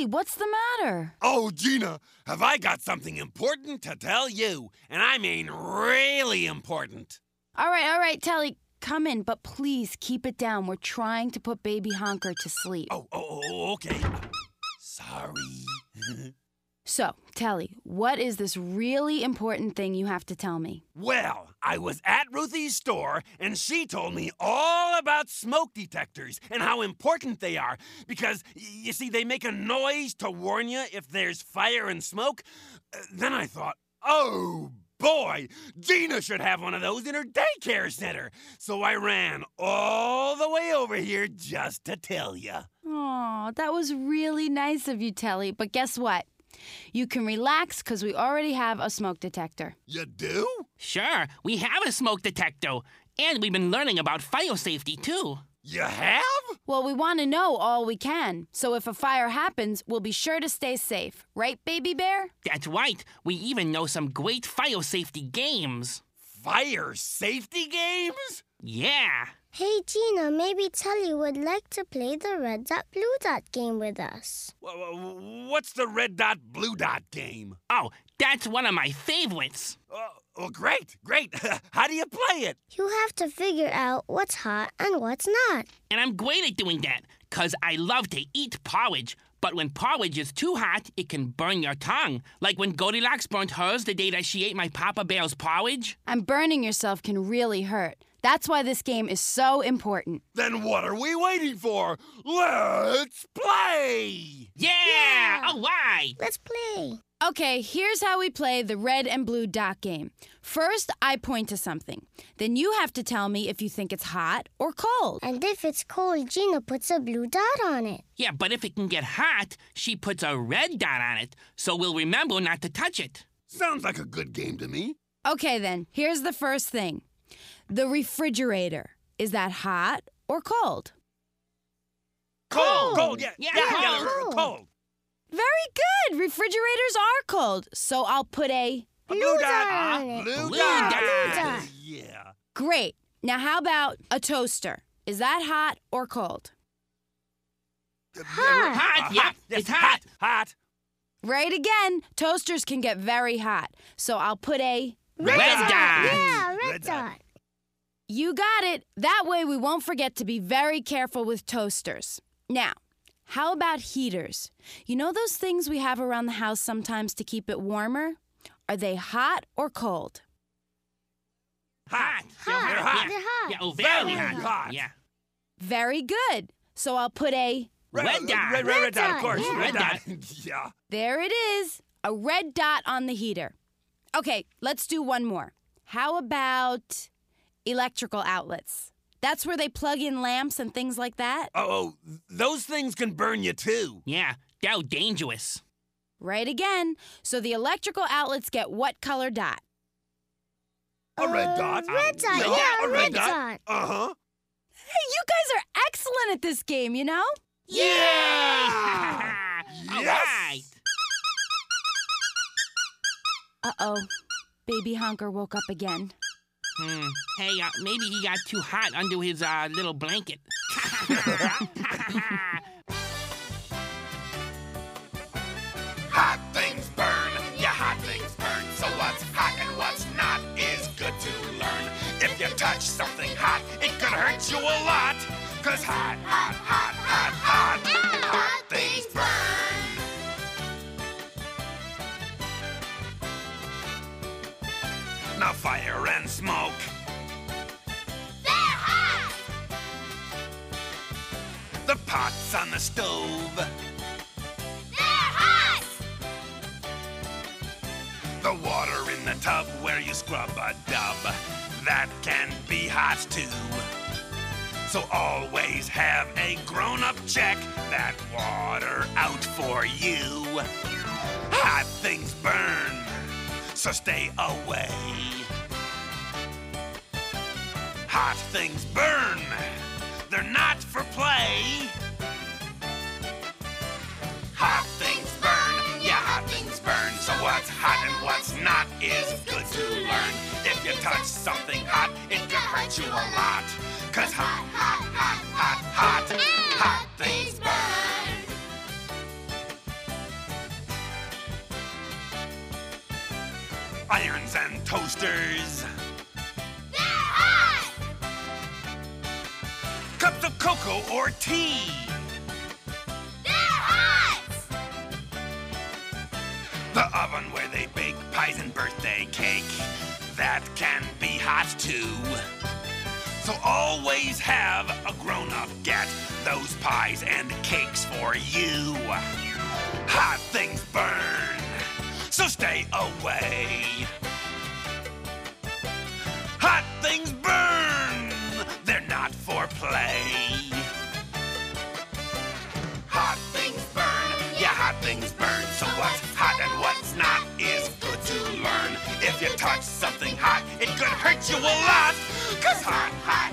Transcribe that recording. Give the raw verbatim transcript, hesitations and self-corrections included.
Telly, what's the matter? Oh, Gina, have I got something important to tell you? And I mean really important. All right, all right, Telly, come in, but please keep it down. We're trying to put baby Honker to sleep. Oh, oh, oh okay. Sorry. So, Telly, what is this really important thing you have to tell me? Well, I was at Ruthie's store, and she told me all about smoke detectors and how important they are. Because, you see, they make a noise to warn you if there's fire and smoke. Uh, then I thought, oh, boy, Gina should have one of those in her daycare center. So I ran all the way over here just to tell you. Aw, that was really nice of you, Telly. But guess what? You can relax because we already have a smoke detector. You do? Sure, we have a smoke detector. And we've been learning about fire safety, too. You have? Well, we want to know all we can. So if a fire happens, we'll be sure to stay safe. Right, Baby Bear? That's right. We even know some great fire safety games. Fire safety games? Yeah. Hey, Gina, maybe Telly would like to play the red dot, blue dot game with us. What's the red dot, blue dot game? Oh, that's one of my favorites. Oh, oh great, great. How do you play it? You have to figure out what's hot and what's not. And I'm great at doing that, because I love to eat porridge. But when porridge is too hot, it can burn your tongue. Like when Goldilocks burnt hers the day that she ate my Papa Bear's porridge. And burning yourself can really hurt. That's why this game is so important. Then what are we waiting for? Let's play! Yeah! Yeah. All right! Let's play. Okay, here's how we play the red and blue dot game. First, I point to something. Then you have to tell me if you think it's hot or cold. And if it's cold, Gina puts a blue dot on it. Yeah, but if it can get hot, she puts a red dot on it, so we'll remember not to touch it. Sounds like a good game to me. Okay, then, here's the first thing. The refrigerator. Is that hot or cold? Cold! Cold, yeah. Yeah, yeah, cold. yeah, Cold. cold. Very good. Refrigerators are cold. So I'll put a... A Blue dot on it. Blue, Blue dot. dot. Blue dot. Yeah. Great. Now how about a toaster? Is that hot or cold? Hot. Hot, Uh, yeah, hot. Yes, it's hot. Hot. Right again. Toasters can get very hot. So I'll put a... Red dot. Yeah, red, Red dot. dot. You got it. That way we won't forget to be very careful with toasters. Now, how about heaters? You know those things we have around the house sometimes to keep it warmer? Are they hot or cold? Hot. Hot. They're hot. Yeah. They're hot. Yeah, oh, very, Very hot. hot. Yeah. Very good. So I'll put a... Red dot. Red, red, red, Red dot, of dot, course. yeah. Red Red dot. Yeah. There it is. A red dot on the heater. Okay, let's do one more. How about electrical outlets? That's where they plug in lamps and things like that? Oh, oh, those things can burn you too. Yeah, they're dangerous. Right again. So the electrical outlets get what color dot? A red Uh, dot. Red dot. Yeah, Yeah, a red red dot. dot. Uh-huh. Hey, you guys are excellent at this game, you know? Yeah! All Yes! right. Uh-oh. Baby Honker woke up again. Hmm. Hey, uh, maybe he got too hot under his uh, little blanket. Hot things burn, yeah, hot things burn. So what's hot and what's not is good to learn. If you touch something hot, it could hurt you a lot. Cause hot, hot, hot, hot, hot, hot things burn. Now fire and smoke. They're hot. The pots on the stove. They're hot. The water in the tub where you scrub a dub, that can be hot too. So always have a grown-up check that water out for you. Hot things burn, so stay away. Hot things burn, they're not for play. Hot things burn, yeah, hot things burn. So what's hot and what's not is good to learn. If you touch something hot, it can hurt you a lot. Cause hot, hot, hot, hot, hot, hot things burn. irons and toasters. They're hot! Cups of cocoa or tea. They're hot! The oven where they bake pies and birthday cake, that can be hot too. So always have a grown-up get those pies and cakes for you. Hot things burn, so stay away. Hot things burn, they're not for play. Hot things burn, yeah, hot things burn. So what's hot and what's not is good to learn. If you touch something hot, it could hurt you a lot. 'Cause hot, hot,